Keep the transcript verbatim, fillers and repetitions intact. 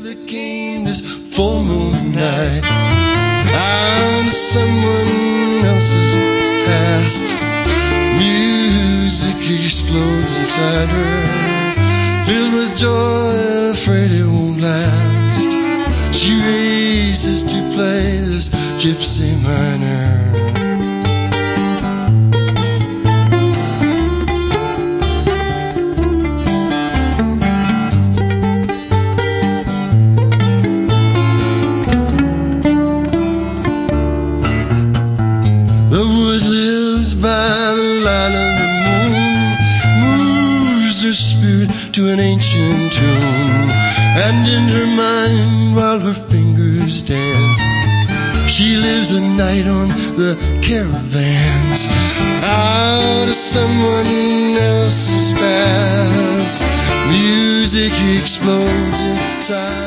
there came this full moon night. Out of someone else's past, music explodes inside her, filled with joy, afraid it won't last. She races to play this gypsy minor. To an ancient tune, and in her mind, while her fingers dance, she lives a night on the caravans. Out of someone else's past, music explodes inside.